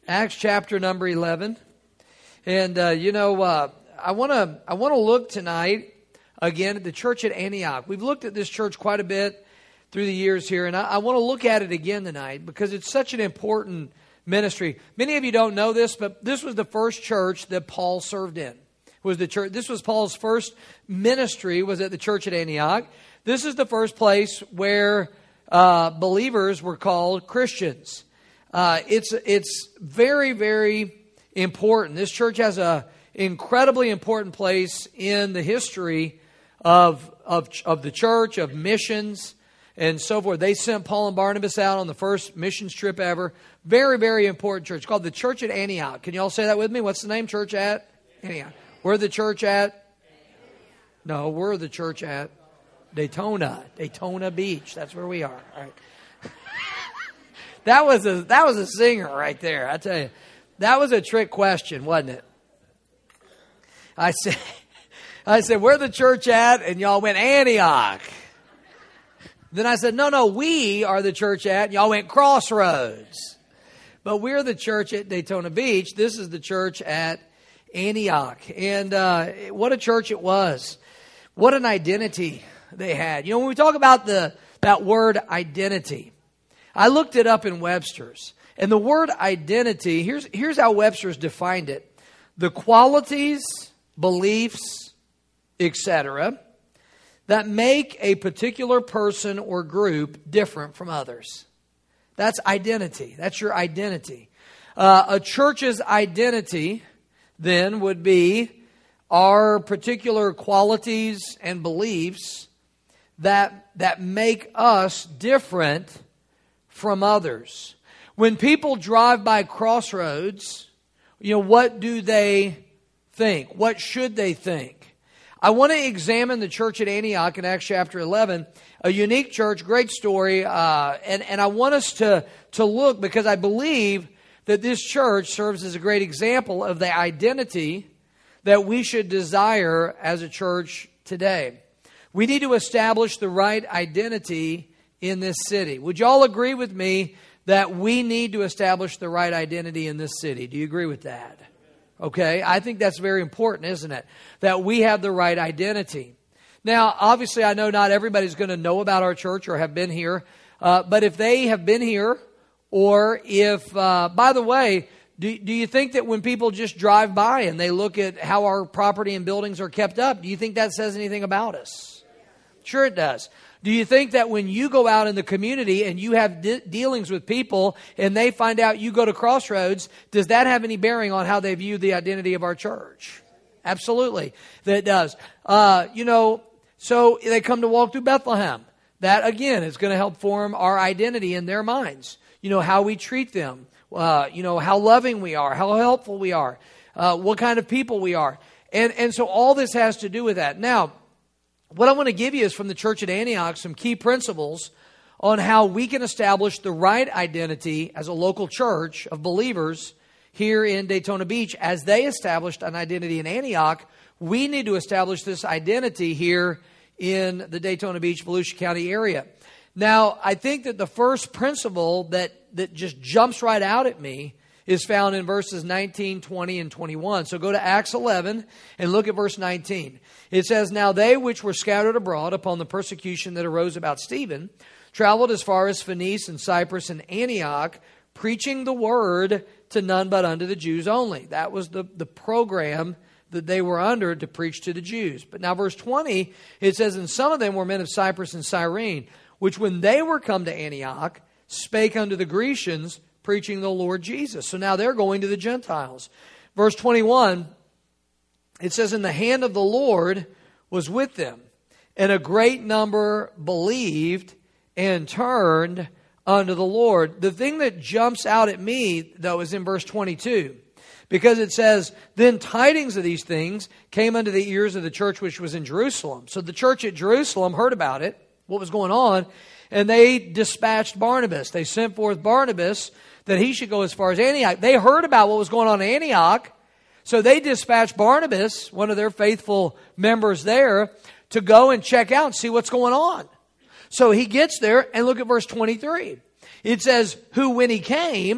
Acts chapter number 11. And, I want to look tonight again at the church at Antioch. We've looked at this church quite a bit through the years here, and I want to look at it again tonight because it's such an important ministry. Many of you don't know this, but this was the first church that Paul served in. This was Paul's first ministry, was at the church at Antioch. This is the first place where believers were called Christians. It's very, very important. This church has a incredibly important place in the history of the church, of missions, and so forth. They sent Paul and Barnabas out on the first missions trip ever. Very, very important church. It's called the Church at Antioch. Can you all say that with me? What's the name? Church at Antioch. We're the church at? No, we're the church at Daytona Beach. That's where we are. All right. That was a singer right there. I tell you, that was a trick question, wasn't it? I said, where the church at? And y'all went Antioch. Then I said, no, we are the church at. And y'all went Crossroads. But we're the church at Daytona Beach. This is the church at Antioch. And what a church it was. What an identity they had. You know, when we talk about that word identity, I looked it up in Webster's. And the word identity, here's how Webster's defined it. The qualities, beliefs, etc., that make a particular person or group different from others. That's identity. That's your identity. A church's identity, then, would be our particular qualities and beliefs that make us different from others. When people drive by Crossroads, what do they think? What should they think? I want to examine the church at Antioch in Acts chapter 11, a unique church, great story, and I want us to look because I believe that this church serves as a great example of the identity that we should desire as a church today. We need to establish the right identity in this city. Would you all agree with me that we need to establish the right identity in this city? Do you agree with that? Okay, I think that's very important, isn't it? That we have the right identity. Now, obviously, I know not everybody's going to know about our church or have been here, but if they have been here, or if, by the way, do you think that when people just drive by and they look at how our property and buildings are kept up, do you think that says anything about us? Sure it does. Do you think that when you go out in the community and you have dealings with people and they find out you go to Crossroads, does that have any bearing on how they view the identity of our church? Absolutely, that does. So they come to walk through Bethlehem. That, again, is going to help form our identity in their minds. How we treat them, how loving we are, how helpful we are, what kind of people we are. And so all this has to do with that. Now, what I want to give you is from the church at Antioch some key principles on how we can establish the right identity as a local church of believers here in Daytona Beach. As they established an identity in Antioch, we need to establish this identity here in the Daytona Beach, Volusia County area. Now, I think that the first principle that just jumps right out at me is found in verses 19, 20, and 21. So go to Acts 11 and look at verse 19. It says, "Now they which were scattered abroad upon the persecution that arose about Stephen traveled as far as Phoenice and Cyprus and Antioch, preaching the word to none but unto the Jews only." That was the program that they were under, to preach to the Jews. But now verse 20, it says, "And some of them were men of Cyprus and Cyrene, which when they were come to Antioch, spake unto the Grecians, preaching the Lord Jesus." So now they're going to the Gentiles. Verse 21, it says, "And the hand of the Lord was with them, and a great number believed and turned unto the Lord." The thing that jumps out at me, though, is in verse 22. Because it says, "Then tidings of these things came unto the ears of the church which was in Jerusalem." So the church at Jerusalem heard about it, what was going on, and they dispatched Barnabas. They sent forth Barnabas that he should go as far as Antioch. They heard about what was going on in Antioch, so they dispatched Barnabas, one of their faithful members there, to go and check out and see what's going on. So he gets there, and look at verse 23. It says, "Who when he came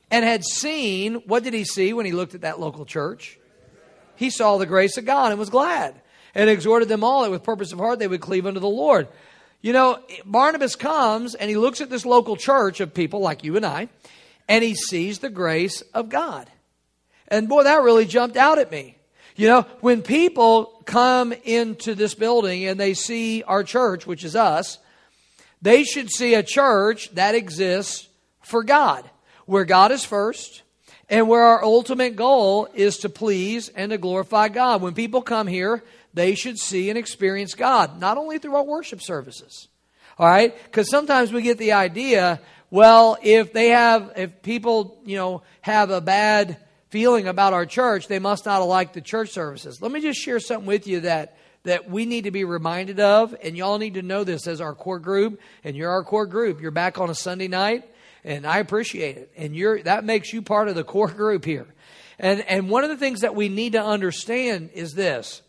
and had seen, what did he see when he looked at that local church? He saw the grace of God and was glad, and exhorted them all that with purpose of heart they would cleave unto the Lord. You know, Barnabas comes and he looks at this local church of people like you and I, and he sees the grace of God. And boy, that really jumped out at me. You know, when people come into this building and they see our church, which is us, they should see a church that exists for God, where God is first, and where our ultimate goal is to please and to glorify God. When people come here, they should see and experience God, not only through our worship services. All right? Because sometimes we get the idea, well, if people, have a bad feeling about our church, they must not like the church services. Let me just share something with you that we need to be reminded of, and y'all need to know this as our core group, and you're our core group. You're back on a Sunday night, and I appreciate it. And that makes you part of the core group here. And one of the things that we need to understand is this,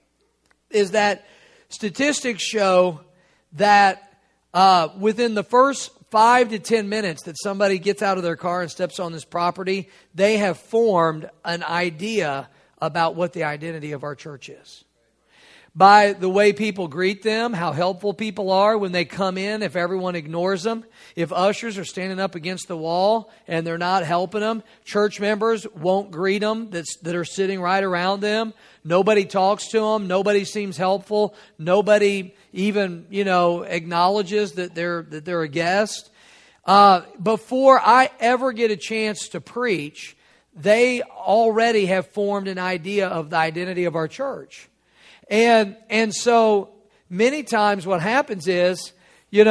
is that statistics show that within the first 5 to 10 minutes that somebody gets out of their car and steps on this property, they have formed an idea about what the identity of our church is. By the way people greet them, how helpful people are when they come in, if everyone ignores them, if ushers are standing up against the wall and they're not helping them, church members won't greet them that are sitting right around them. Nobody talks to them. Nobody seems helpful. Nobody even, acknowledges that they're a guest. Before I ever get a chance to preach, they already have formed an idea of the identity of our church. And so many times what happens is, by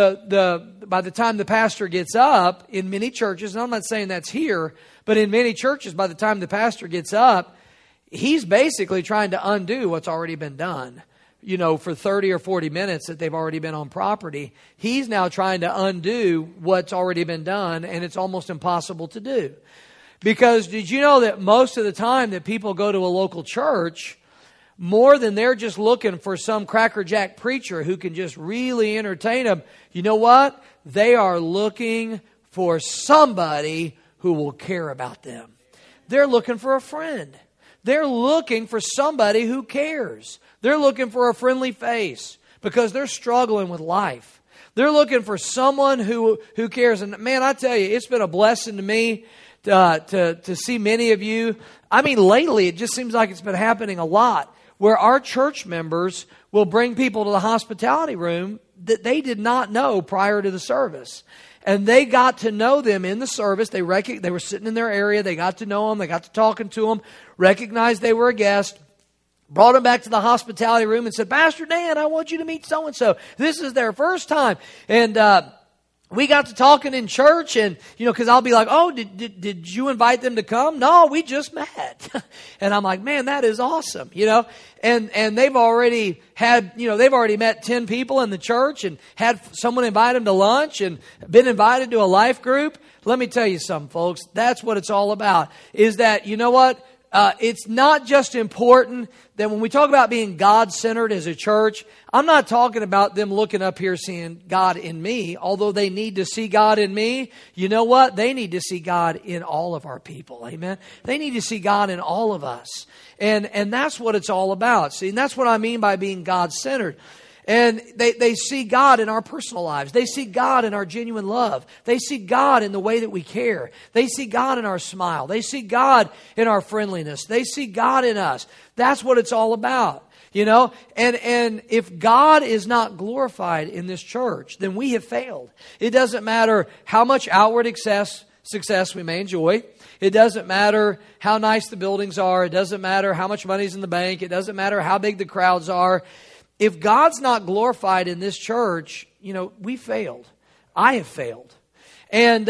the time the pastor gets up in many churches, and I'm not saying that's here, but in many churches, by the time the pastor gets up, he's basically trying to undo what's already been done. For 30 or 40 minutes that they've already been on property, he's now trying to undo what's already been done, and it's almost impossible to do. Because did you know that most of the time that people go to a local church, more than they're just looking for some crackerjack preacher who can just really entertain them, you know what? They are looking for somebody who will care about them. They're looking for a friend. They're looking for somebody who cares. They're looking for a friendly face because they're struggling with life. They're looking for someone who cares. And man, I tell you, it's been a blessing to me to see many of you. I mean, lately, it just seems like it's been happening a lot where our church members will bring people to the hospitality room that they did not know prior to the service. And they got to know them in the service. They were sitting in their area. They got to know them. They got to talking to them, recognized they were a guest, brought them back to the hospitality room and said, Pastor Dan, I want you to meet so-and-so. This is their first time. And we got to talking in church, and, because I'll be like, oh, did you invite them to come? No, we just met. And I'm like, man, that is awesome, And they've already had, they've already met 10 people in the church and had someone invite them to lunch and been invited to a life group. Let me tell you something, folks. That's what it's all about, is that, you know what? It's not just important that when we talk about being God-centered as a church, I'm not talking about them looking up here seeing God in me, although they need to see God in me. You know what? They need to see God in all of our people. Amen? They need to see God in all of us. And that's what it's all about. See, and that's what I mean by being God-centered. And they see God in our personal lives. They see God in our genuine love. They see God in the way that we care. They see God in our smile. They see God in our friendliness. They see God in us. That's what it's all about, And if God is not glorified in this church, then we have failed. It doesn't matter how much outward success we may enjoy. It doesn't matter how nice the buildings are. It doesn't matter how much money's in the bank. It doesn't matter how big the crowds are. If God's not glorified in this church, we failed. I have failed. And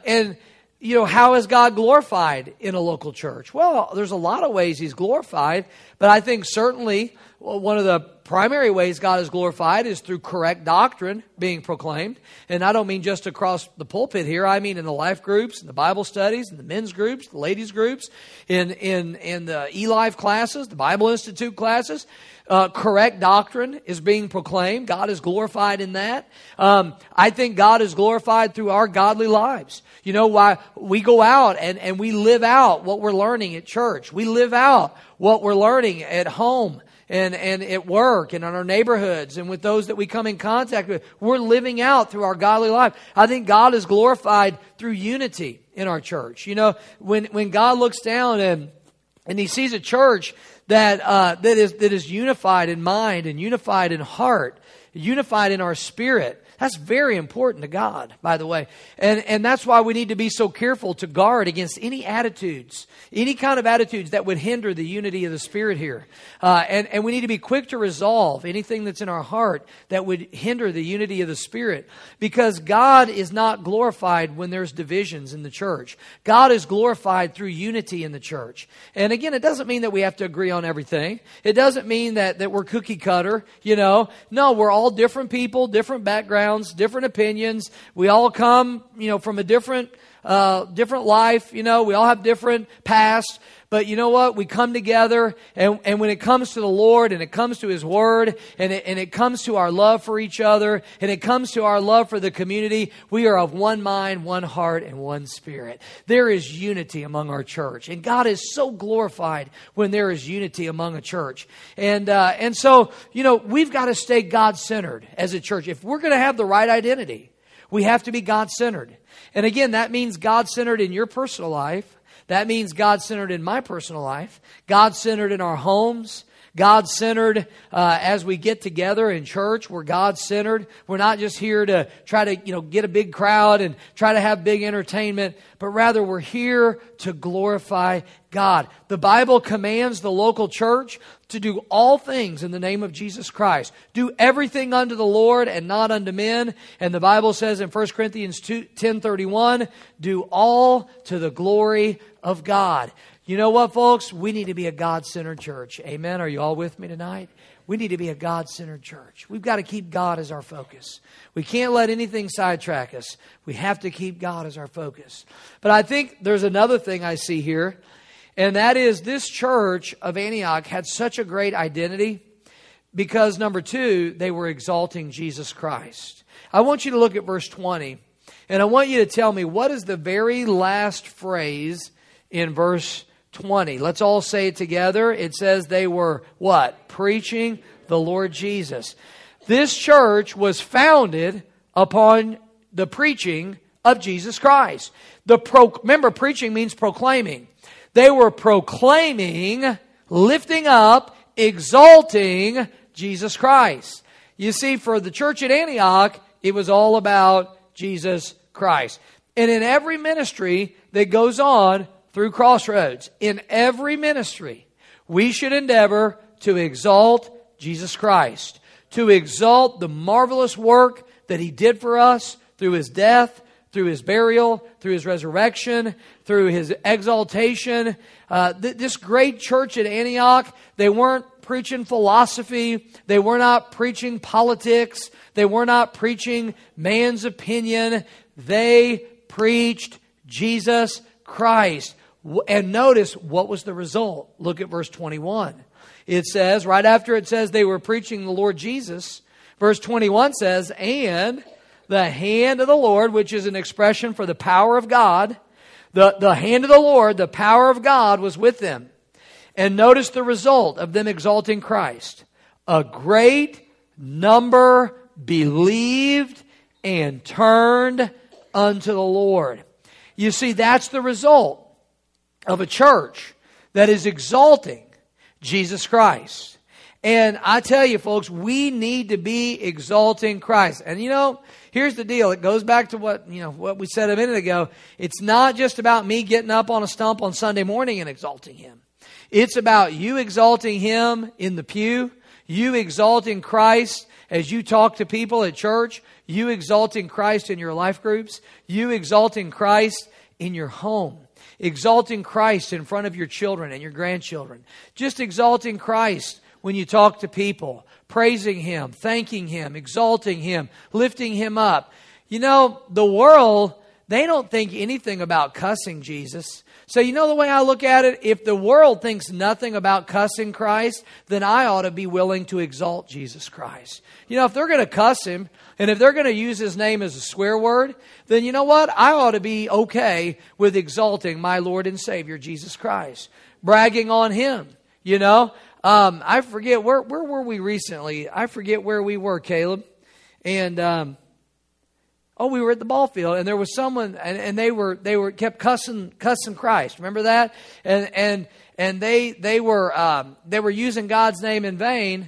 how is God glorified in a local church? Well, there's a lot of ways He's glorified, but I think certainly one of the primary ways God is glorified is through correct doctrine being proclaimed. And I don't mean just across the pulpit here. I mean in the life groups, in the Bible studies, in the men's groups, the ladies groups, in the eLife classes, the Bible Institute classes. Correct doctrine is being proclaimed. God is glorified in that. I think God is glorified through our godly lives. You know, why we go out and we live out what we're learning at church. We live out what we're learning at home and at work and in our neighborhoods and with those that we come in contact with. We're living out through our godly life. I think God is glorified through unity in our church. You know, when God looks down and He sees a church that is unified in mind and unified in heart, unified in our spirit. That's very important to God, by the way. And that's why we need to be so careful to guard against any attitudes, any kind of attitudes that would hinder the unity of the Spirit here. And we need to be quick to resolve anything that's in our heart that would hinder the unity of the Spirit. Because God is not glorified when there's divisions in the church. God is glorified through unity in the church. And again, it doesn't mean that we have to agree on everything. It doesn't mean that we're cookie cutter, you know. No, we're all different people, different backgrounds, different opinions. We all come, you know, from a different life. You know, we all have different past. But you know what? We come together, and when it comes to the Lord, and it comes to His Word, and it comes to our love for each other, and it comes to our love for the community, we are of one mind, one heart, and one spirit. There is unity among our church, and God is so glorified when there is unity among a church. And so, you know, we've got to stay God-centered as a church. If we're going to have the right identity, we have to be God-centered. And again, that means God-centered in your personal life. That means God-centered in my personal life, God-centered in our homes, God-centered as we get together in church. We're God-centered. We're not just here to try to, you know, get a big crowd and try to have big entertainment, but rather we're here to glorify God. The Bible commands the local church to do all things in the name of Jesus Christ. Do everything unto the Lord and not unto men. And the Bible says in 1 Corinthians 10:31, do all to the glory of God. You know what, folks? We need to be a God-centered church. Amen? Are you all with me tonight? We need to be a God-centered church. We've got to keep God as our focus. We can't let anything sidetrack us. We have to keep God as our focus. But I think there's another thing I see here, and that is this church of Antioch had such a great identity because, number two, they were exalting Jesus Christ. I want you to look at verse 20, and I want you to tell me what is the very last phrase in verse 20. Let's all say it together. It says they were what? Preaching the Lord Jesus. This church was founded upon the preaching of Jesus Christ. Remember, preaching means proclaiming. They were proclaiming, lifting up, exalting Jesus Christ. You see, for the church at Antioch, it was all about Jesus Christ. And in every ministry that goes on through Crossroads, in every ministry, we should endeavor to exalt Jesus Christ, to exalt the marvelous work that He did for us through His death, through His burial, through His resurrection, through His exaltation. This great church at Antioch, they weren't preaching philosophy. They were not preaching politics. They were not preaching man's opinion. They preached Jesus Christ. And notice, what was the result? Look at verse 21. It says, right after it says they were preaching the Lord Jesus, verse 21 says, and the hand of the Lord, which is an expression for the power of God, the hand of the Lord, the power of God was with them. And notice the result of them exalting Christ. A great number believed and turned unto the Lord. You see, that's the result of a church that is exalting Jesus Christ. And I tell you, folks, we need to be exalting Christ. And you know, here's the deal. It goes back to what we said a minute ago. It's not just about me getting up on a stump on Sunday morning and exalting Him. It's about you exalting Him in the pew, you exalting Christ as you talk to people at church, you exalting Christ in your life groups, you exalting Christ in your home, exalting Christ in front of your children and your grandchildren, just exalting Christ when you talk to people, praising Him, thanking Him, exalting Him, lifting Him up. You know, the world, they don't think anything about cussing Jesus. So you know the way I look at it? If the world thinks nothing about cussing Christ, then I ought to be willing to exalt Jesus Christ. You know, if they're going to cuss Him, and if they're going to use His name as a swear word, then you know what? I ought to be okay with exalting my Lord and Savior, Jesus Christ. Bragging on Him, you know. I forget, where were we recently? I forget where we were, Caleb. And, we were at the ball field, and there was someone, and they kept cussing Christ. Remember that? And they were using God's name in vain,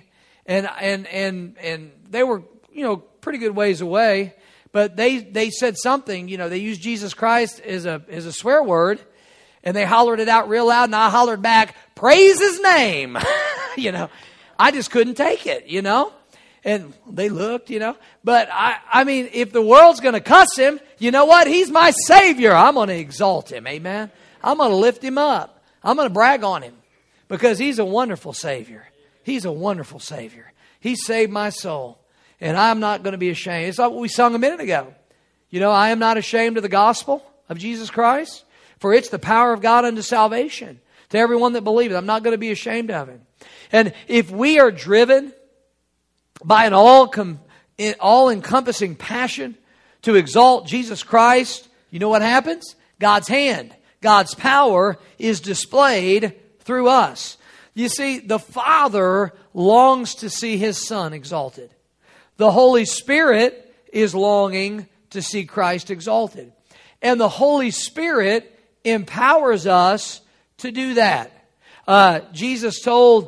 and they were, you know, pretty good ways away. But they said something, you know, they used Jesus Christ as a swear word, and they hollered it out real loud, and I hollered back, "Praise His name!" You know, I just couldn't take it, you know. And they looked, you know. But I mean, if the world's going to cuss Him, you know what? He's my Savior. I'm going to exalt Him. Amen. I'm going to lift Him up. I'm going to brag on Him because He's a wonderful Savior. He's a wonderful Savior. He saved my soul. And I'm not going to be ashamed. It's like what we sung a minute ago. You know, I am not ashamed of the gospel of Jesus Christ, for it's the power of God unto salvation to everyone that believeth. I'm not going to be ashamed of it. And if we are driven by an all-encompassing passion to exalt Jesus Christ, you know what happens? God's hand, God's power is displayed through us. You see, the Father longs to see His Son exalted. The Holy Spirit is longing to see Christ exalted. And the Holy Spirit empowers us to do that. Jesus told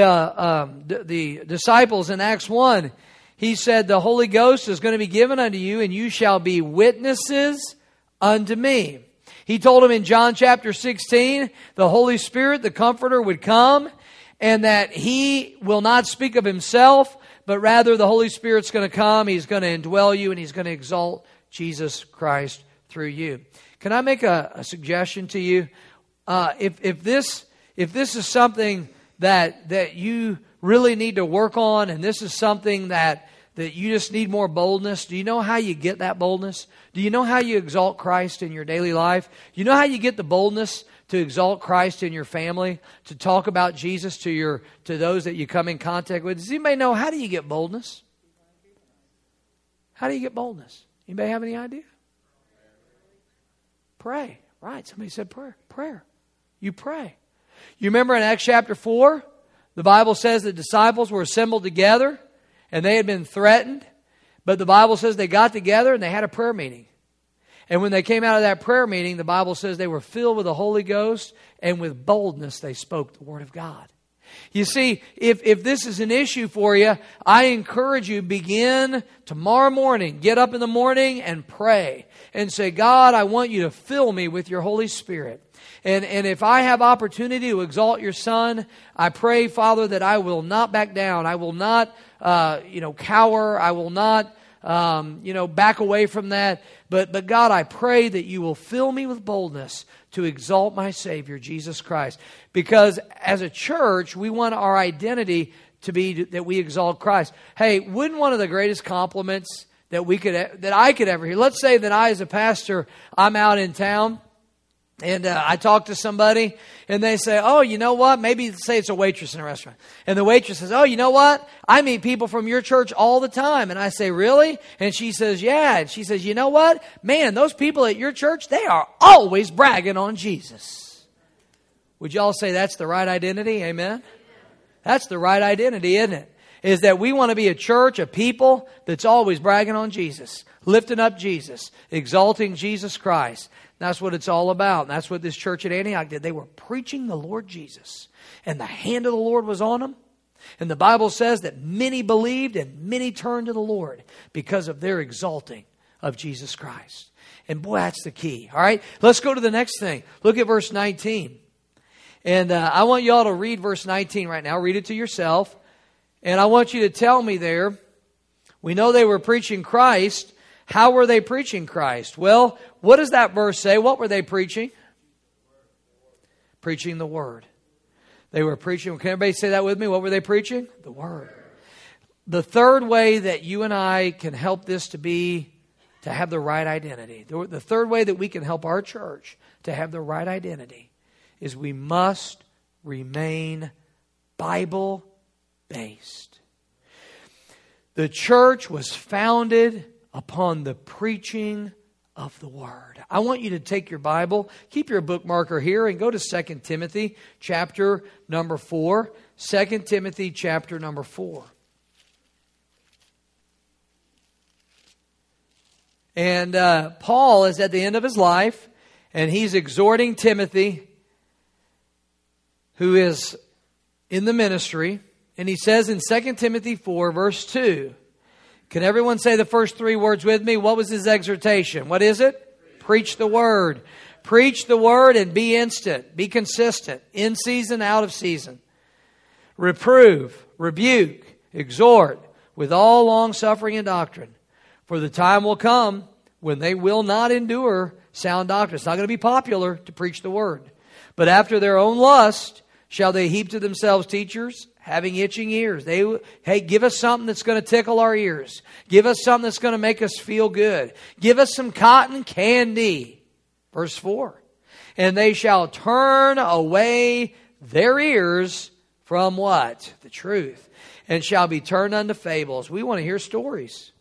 the disciples in Acts 1, He said, "The Holy Ghost is going to be given unto you, and you shall be witnesses unto me." He told them in John chapter 16, the Holy Spirit, the Comforter, would come, and that He will not speak of Himself, but rather the Holy Spirit's going to come, He's going to indwell you, and He's going to exalt Jesus Christ through you. Can I make a suggestion to you? If this is something that you really need to work on, and this is something that you just need more boldness, do you know how you get that boldness? Do you know how you exalt Christ in your daily life? Do you know how you get the boldness to exalt Christ in your family, to talk about Jesus to those that you come in contact with? Does anybody know, how do you get boldness? How do you get boldness? Anybody have any idea? Pray. Right, somebody said prayer. Prayer. You pray. You remember in Acts chapter 4, the Bible says the disciples were assembled together and they had been threatened. But the Bible says they got together and they had a prayer meeting. And when they came out of that prayer meeting, the Bible says they were filled with the Holy Ghost, and with boldness they spoke the Word of God. You see, if this is an issue for you, I encourage you, begin tomorrow morning. Get up in the morning and pray and say, "God, I want you to fill me with your Holy Spirit. And if I have opportunity to exalt your Son, I pray, Father, that I will not back down. I will not, cower. I will not, back away from that. But God, I pray that you will fill me with boldness to exalt my Savior, Jesus Christ." Because as a church, we want our identity to be that we exalt Christ. Hey, wouldn't one of the greatest compliments that I could ever hear? Let's say that I, as a pastor, I'm out in town, and I talk to somebody, and they say, "Oh, you know what?" Maybe say it's a waitress in a restaurant. And the waitress says, "Oh, you know what? I meet people from your church all the time." And I say, "Really?" And she says, "Yeah." And she says, "You know what? Man, those people at your church, they are always bragging on Jesus." Would y'all say that's the right identity? Amen? That's the right identity, isn't it? Is that we want to be a church, a people that's always bragging on Jesus, lifting up Jesus, exalting Jesus Christ. That's what it's all about. And that's what this church at Antioch did. They were preaching the Lord Jesus. And the hand of the Lord was on them. And the Bible says that many believed and many turned to the Lord because of their exalting of Jesus Christ. And boy, that's the key. All right, let's go to the next thing. Look at verse 19. And I want you all to read verse 19 right now. Read it to yourself. And I want you to tell me there, we know they were preaching Christ. How were they preaching Christ? Well, what does that verse say? What were they preaching? Preaching the Word. They were preaching. Can everybody say that with me? What were they preaching? The Word. The third way that you and I can help this to have the right identity. The third way that we can help our church to have the right identity is we must remain Bible-based. The church was founded upon the preaching of the Word. I want you to take your Bible, keep your bookmarker here, and go to 2 Timothy chapter number 4. 2 Timothy chapter number 4. And Paul is at the end of his life, and he's exhorting Timothy, who is in the ministry. And he says in 2 Timothy 4, verse 2, can everyone say the first three words with me? What was his exhortation? What is it? Preach the Word. Preach the Word and be instant. Be consistent. In season, out of season. Reprove, rebuke, exhort with all long-suffering and doctrine. For the time will come when they will not endure sound doctrine. It's not going to be popular to preach the Word. But after their own lust shall they heap to themselves teachers, having itching ears. Hey, give us something that's going to tickle our ears. Give us something that's going to make us feel good. Give us some cotton candy. Verse 4. And they shall turn away their ears from what? The truth. And shall be turned unto fables. We want to hear stories.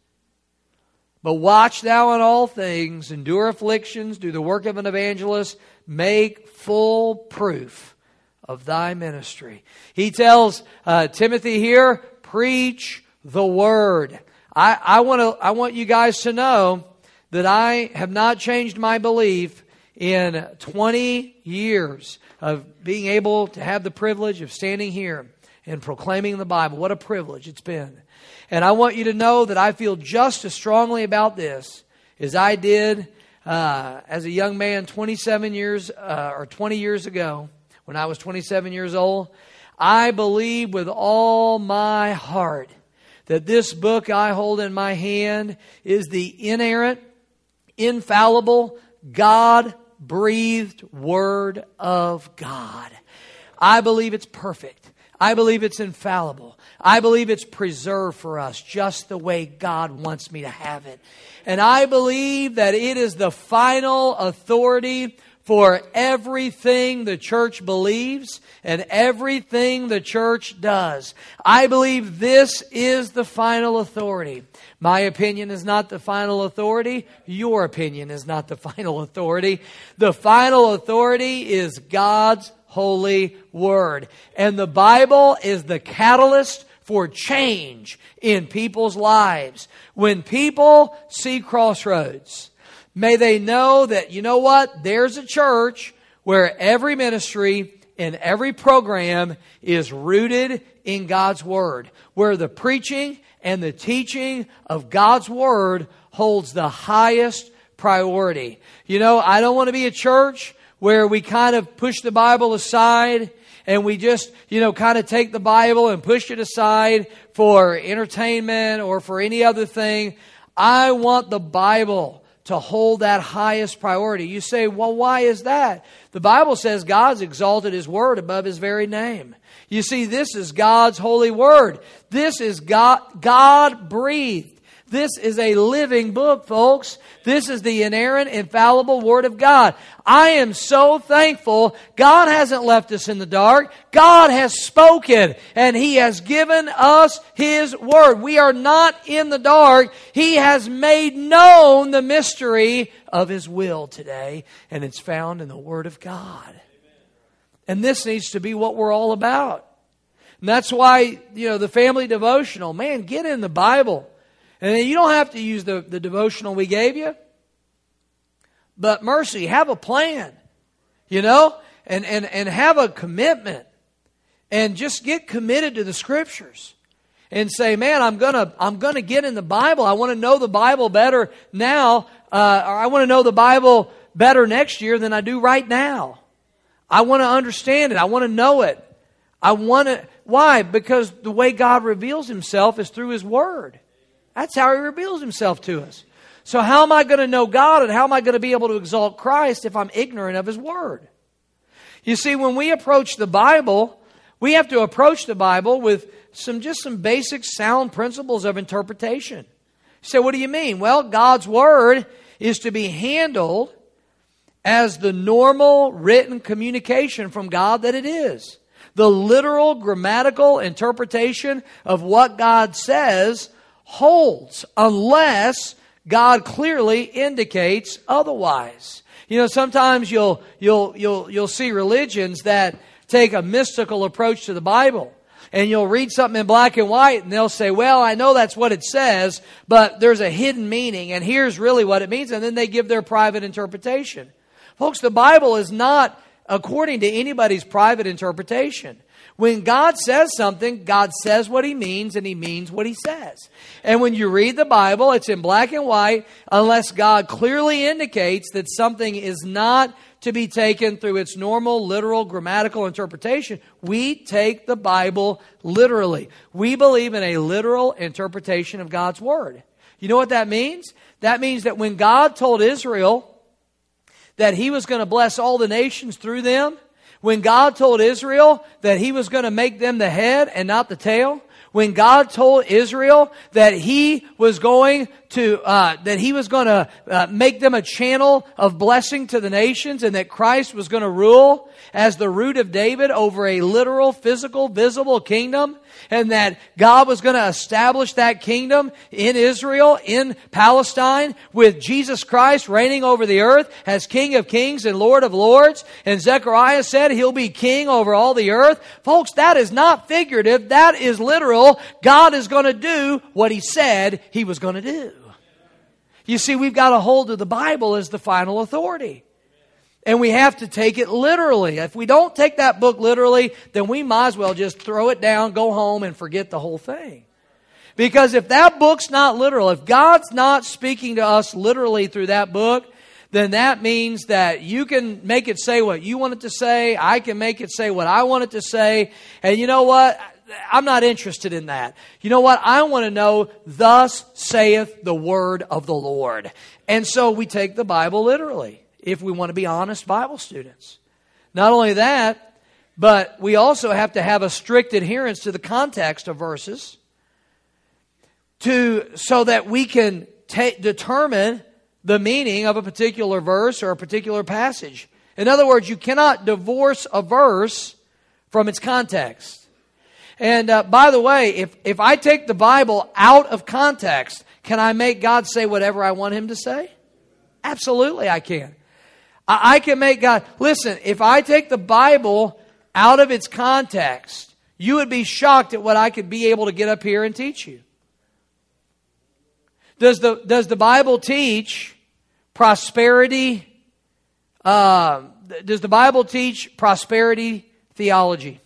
But watch thou in all things, endure afflictions, do the work of an evangelist, make full proof of thy ministry. He tells Timothy here, preach the Word. I want you guys to know that I have not changed my belief in 20 years of being able to have the privilege of standing here and proclaiming the Bible. What a privilege it's been. And I want you to know that I feel just as strongly about this as I did as a young man 27 years or 20 years ago when I was 27 years old. I believe with all my heart that this book I hold in my hand is the inerrant, infallible, God-breathed Word of God. I believe it's perfect. I believe it's infallible. I believe it's preserved for us just the way God wants me to have it. And I believe that it is the final authority for everything the church believes and everything the church does. I believe this is the final authority. My opinion is not the final authority. Your opinion is not the final authority. The final authority is God's holy Word. And the Bible is the catalyst for change in people's lives. When people see Crossroads, may they know that, you know what? There's a church where every ministry and every program is rooted in God's Word, where the preaching and the teaching of God's Word holds the highest priority. You know, I don't want to be a church where we kind of push the Bible aside and we just, kind of take the Bible and push it aside for entertainment or for any other thing. I want the Bible to hold that highest priority. You say, well, why is that? The Bible says God's exalted His Word above His very name. You see, this is God's holy Word. This is God-breathed. This is a living book, folks. This is the inerrant, infallible Word of God. I am so thankful God hasn't left us in the dark. God has spoken, and He has given us His Word. We are not in the dark. He has made known the mystery of His will today, and it's found in the Word of God. And this needs to be what we're all about. And that's why, the family devotional, man, get in the Bible. And you don't have to use the devotional we gave you. But mercy, have a plan, and have a commitment. And just get committed to the Scriptures. And say, man, I'm gonna get in the Bible. I want to know the Bible better now. Or I want to know the Bible better next year than I do right now. I want to understand it. I want to know it. Why? Because the way God reveals Himself is through His Word. That's how He reveals Himself to us. So how am I going to know God and how am I going to be able to exalt Christ if I'm ignorant of His Word? You see, when we approach the Bible, We have to approach the Bible with some basic sound principles of interpretation. You say, what do you mean? Well, God's Word is to be handled as the normal written communication from God that it is. The literal grammatical interpretation of what God says holds unless God clearly indicates otherwise. You know, sometimes you'll see religions that take a mystical approach to the Bible. And you'll read something in black and white and they'll say, well, I know that's what it says, but there's a hidden meaning and here's really what it means. And then they give their private interpretation. Folks, the Bible is not according to anybody's private interpretation. When God says something, God says what He means and He means what He says. And when you read the Bible, it's in black and white unless God clearly indicates that something is not to be taken through its normal, literal, grammatical interpretation. We take the Bible literally. We believe in a literal interpretation of God's Word. You know what that means? That means that when God told Israel that He was going to bless all the nations through them, when God told Israel that He was going to make them the head and not the tail, when God told Israel that He was going to make them a channel of blessing to the nations and that Christ was going to rule as the root of David over a literal, physical, visible kingdom, and that God was going to establish that kingdom in Israel, in Palestine, with Jesus Christ reigning over the earth as King of Kings and Lord of Lords. And Zechariah said He'll be king over all the earth. Folks, that is not figurative. That is literal. God is going to do what He said He was going to do. You see, we've got a hold of the Bible as the final authority. And we have to take it literally. If we don't take that book literally, then we might as well just throw it down, go home, and forget the whole thing. Because if that book's not literal, if God's not speaking to us literally through that book, then that means that you can make it say what you want it to say. I can make it say what I want it to say. And you know what? I'm not interested in that. You know what? I want to know, thus saith the word of the Lord. And so we take the Bible literally if we want to be honest Bible students. Not only that, but we also have to have a strict adherence to the context of verses so that we can determine the meaning of a particular verse or a particular passage. In other words, you cannot divorce a verse from its context. And by the way, if I take the Bible out of context, can I make God say whatever I want Him to say? Absolutely I can. I can make God... Listen, if I take the Bible out of its context, you would be shocked at what I could be able to get up here and teach you. Does the Bible teach prosperity? Does the Bible teach prosperity theology?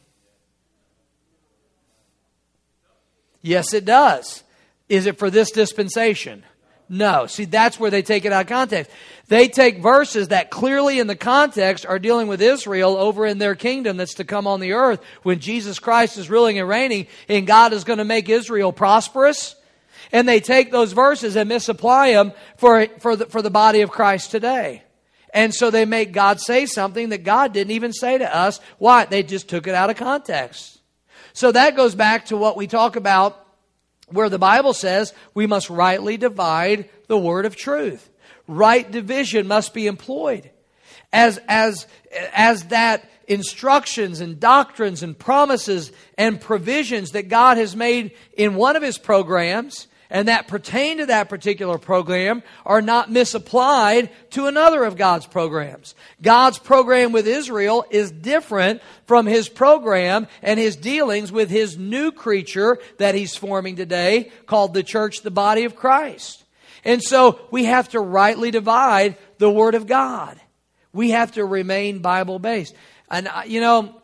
Yes, it does. Is it for this dispensation? No. See, that's where they take it out of context. They take verses that clearly in the context are dealing with Israel over in their kingdom that's to come on the earth when Jesus Christ is ruling and reigning and God is going to make Israel prosperous. And they take those verses and misapply them for the body of Christ today. And so they make God say something that God didn't even say to us. Why? They just took it out of context. So that goes back to what we talk about where the Bible says we must rightly divide the word of truth. Right division must be employed. As that instructions and doctrines and promises and provisions that God has made in one of His programs and that pertain to that particular program are not misapplied to another of God's programs. God's program with Israel is different from His program and His dealings with His new creature that He's forming today called the church, the body of Christ. And so we have to rightly divide the Word of God. We have to remain Bible-based. And, you know,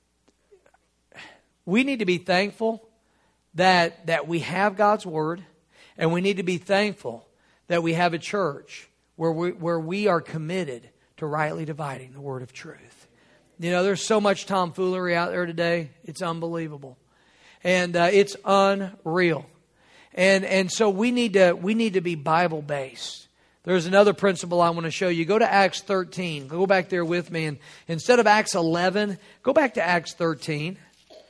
we need to be thankful that we have God's Word. And we need to be thankful that we have a church where we are committed to rightly dividing the word of truth. You know, there's so much tomfoolery out there today. It's unbelievable. And it's unreal. And so we need to be Bible-based. There's another principle I want to show you. Go to Acts 13. Go back there with me. And instead of Acts 11, go back to Acts 13.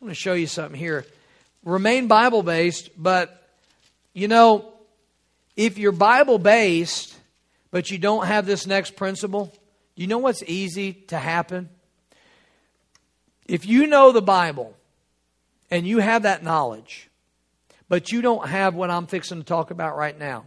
I'm going to show you something here. Remain Bible-based, but, you know, if you're Bible-based, but you don't have this next principle, you know what's easy to happen? If you know the Bible, and you have that knowledge, but you don't have what I'm fixing to talk about right now,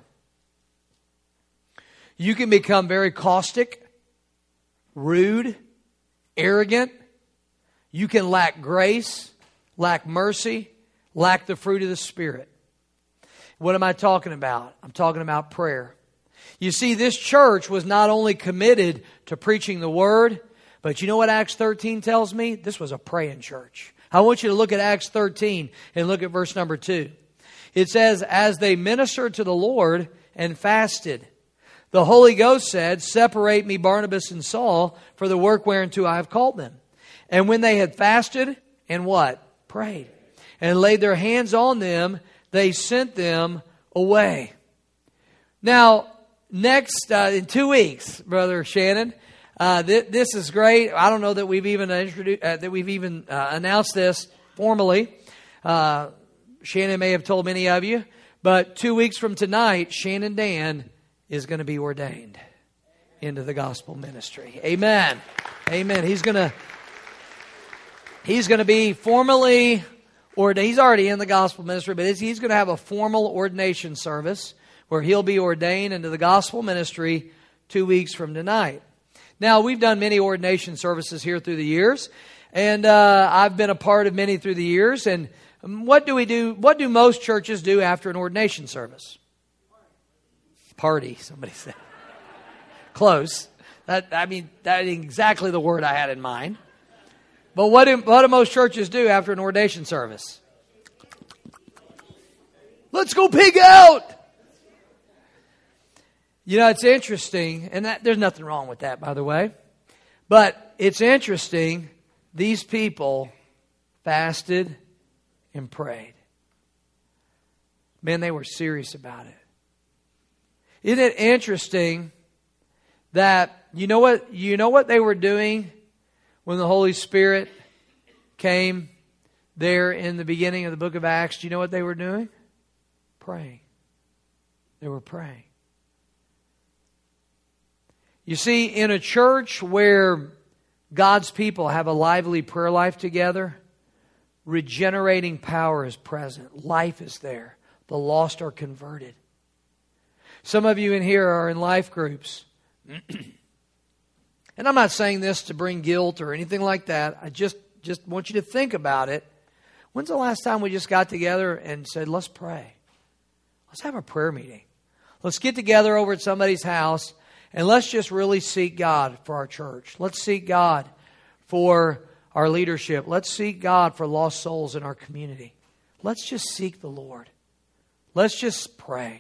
you can become very caustic, rude, arrogant. You can lack grace, lack mercy, lack the fruit of the Spirit. What am I talking about? I'm talking about prayer. You see, this church was not only committed to preaching the Word, but you know what Acts 13 tells me? This was a praying church. I want you to look at Acts 13 and look at verse number 2. It says, as they ministered to the Lord and fasted, the Holy Ghost said, separate me, Barnabas and Saul, for the work whereunto I have called them. And when they had fasted and what? Prayed. And laid their hands on them, they sent them away. Now, next, in 2 weeks, Brother Shannon, this is great. I don't know that we've even announced this formally. Shannon may have told many of you, but 2 weeks from tonight, Shannon Dan is going to be ordained into the gospel ministry. Amen. Amen. He's going to be formally ordained. He's already in the gospel ministry, but he's going to have a formal ordination service where he'll be ordained into the gospel ministry 2 weeks from tonight. Now, we've done many ordination services here through the years, and I've been a part of many through the years. And what do we do? What do most churches do after an ordination service? Party, somebody said. Close. That is exactly the word I had in mind. But what do most churches do after an ordination service? Let's go pig out! You know, it's interesting, and there's nothing wrong with that, by the way. But it's interesting, these people fasted and prayed. Man, they were serious about it. Isn't it interesting that you know what they were doing when the Holy Spirit came there in the beginning of the book of Acts? Do you know what they were doing? Praying. They were praying. You see, in a church where God's people have a lively prayer life together, regenerating power is present. Life is there. The lost are converted. Some of you in here are in life groups. And I'm not saying this to bring guilt or anything like that. I just want you to think about it. When's the last time we just got together and said, let's pray? Let's have a prayer meeting. Let's get together over at somebody's house and let's just really seek God for our church. Let's seek God for our leadership. Let's seek God for lost souls in our community. Let's just seek the Lord. Let's just pray.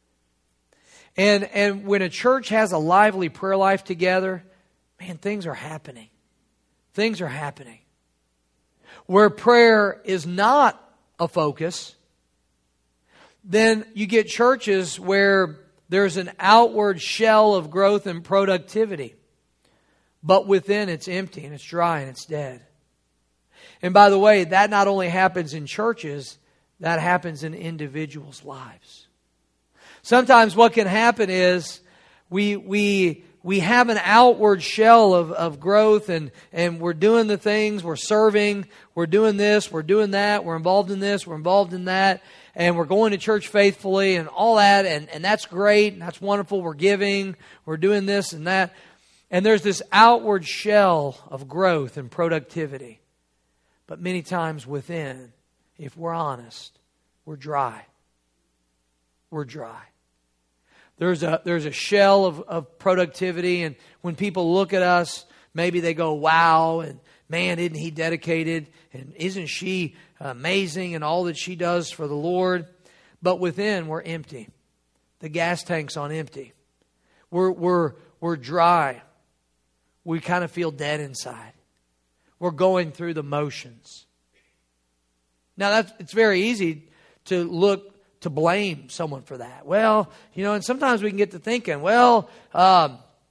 And when a church has a lively prayer life together, man, things are happening. Things are happening. Where prayer is not a focus, then you get churches where there's an outward shell of growth and productivity, but within it's empty and it's dry and it's dead. And by the way, that not only happens in churches, that happens in individuals' lives. Sometimes what can happen is we have an outward shell of growth and we're doing the things, we're serving, we're doing this, we're doing that, we're involved in this, we're involved in that, and we're going to church faithfully and all that, and that's great, and that's wonderful, we're giving, we're doing this and that. And there's this outward shell of growth and productivity. But many times within, if we're honest, we're dry. We're dry. There's a shell of productivity, and when people look at us, maybe they go, wow, and man, isn't he dedicated, and isn't she amazing, and all that she does for the Lord. But within, we're empty. The gas tank's on empty. We're dry. We kind of feel dead inside. We're going through the motions. Now, it's very easy to blame someone for that. Well, and sometimes we can get to thinking, well,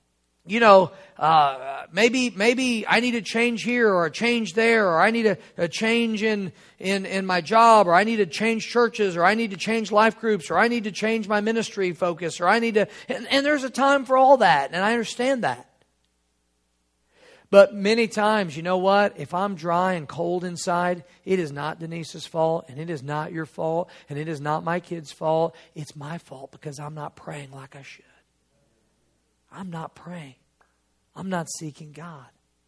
maybe I need to change here or a change there, or I need a change in my job, or I need to change churches, or I need to change life groups, or I need to change my ministry focus, or I need to, and there's a time for all that, and I understand that. But many times, you know what? If I'm dry and cold inside, it is not Denise's fault, and it is not your fault, and it is not my kids' fault. It's my fault because I'm not praying like I should. I'm not praying. I'm not seeking God.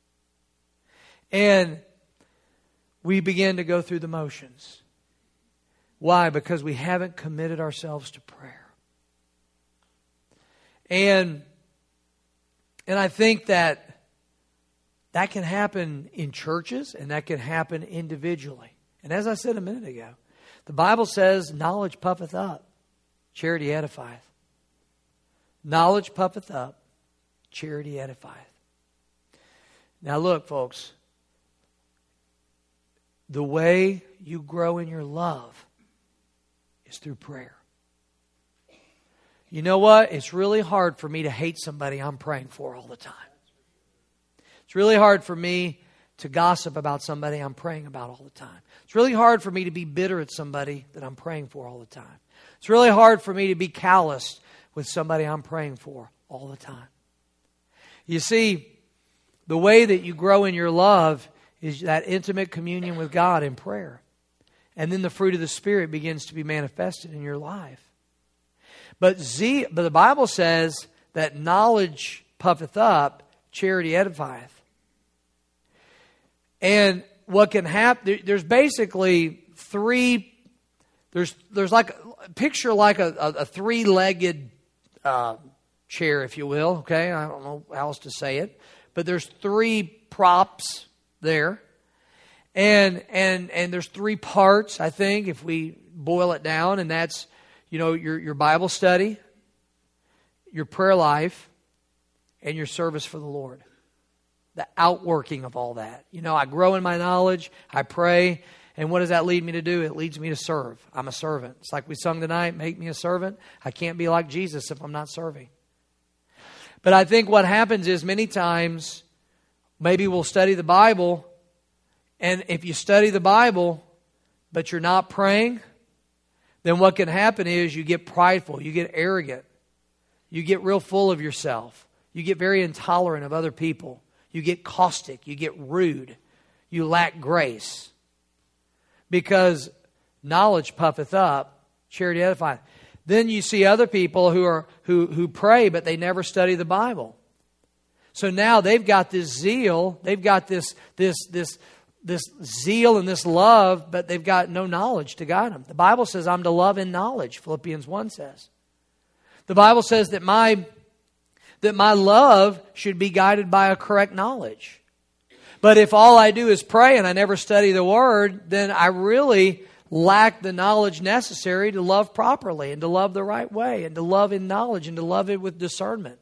And we begin to go through the motions. Why? Because we haven't committed ourselves to prayer. And I think that can happen in churches, and that can happen individually. And as I said a minute ago, the Bible says, knowledge puffeth up, charity edifieth. Knowledge puffeth up, charity edifieth. Now look, folks, the way you grow in your love is through prayer. You know what? It's really hard for me to hate somebody I'm praying for all the time. It's really hard for me to gossip about somebody I'm praying about all the time. It's really hard for me to be bitter at somebody that I'm praying for all the time. It's really hard for me to be calloused with somebody I'm praying for all the time. You see, the way that you grow in your love is that intimate communion with God in prayer. And then the fruit of the Spirit begins to be manifested in your life. But the Bible says that knowledge puffeth up, charity edifieth. And what can happen, there's basically three, there's like, picture like a three-legged chair, if you will, okay? I don't know how else to say it. But there's three props there. And there's three parts, I think, if we boil it down. And that's, your Bible study, your prayer life, and your service for the Lord. The outworking of all that. I grow in my knowledge, I pray, and what does that lead me to do? It leads me to serve. I'm a servant. It's like we sung tonight, make me a servant. I can't be like Jesus if I'm not serving. But I think what happens is many times, maybe we'll study the Bible, and if you study the Bible, but you're not praying, then what can happen is you get prideful, you get arrogant, you get real full of yourself, you get very intolerant of other people. You get caustic. You get rude. You lack grace. Because knowledge puffeth up, charity edifieth. Then you see other people who pray, but they never study the Bible. So now they've got this zeal. They've got this zeal and this love, but they've got no knowledge to guide them. The Bible says, I'm to love in knowledge, Philippians 1 says. The Bible says that my love should be guided by a correct knowledge. But if all I do is pray and I never study the Word, then I really lack the knowledge necessary to love properly and to love the right way and to love in knowledge and to love it with discernment.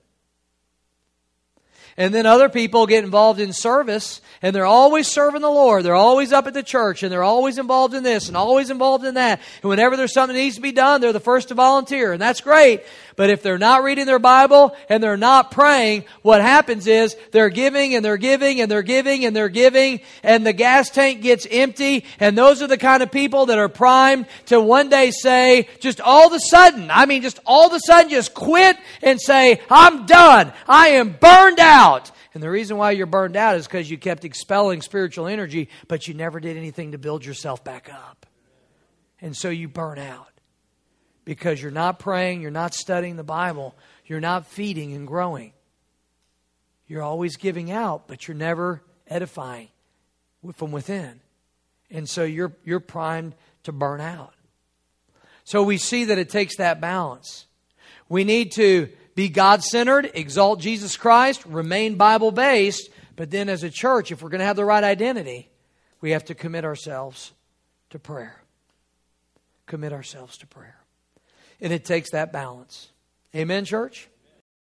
And then other people get involved in service, and they're always serving the Lord. They're always up at the church, and they're always involved in this and always involved in that. And whenever there's something that needs to be done, they're the first to volunteer, and that's great. But if they're not reading their Bible and they're not praying, what happens is they're giving and they're giving and they're giving and they're giving, and the gas tank gets empty. And those are the kind of people that are primed to one day say, just all of a sudden, just quit and say, I'm done. I am burned out. And the reason why you're burned out is because you kept expelling spiritual energy, but you never did anything to build yourself back up. And so you burn out. Because you're not praying, you're not studying the Bible, you're not feeding and growing. You're always giving out, but you're never edifying from within. And so you're primed to burn out. So we see that it takes that balance. We need to be God-centered, exalt Jesus Christ, remain Bible-based, but then as a church, if we're going to have the right identity, we have to commit ourselves to prayer. Commit ourselves to prayer. And it takes that balance. Amen, church?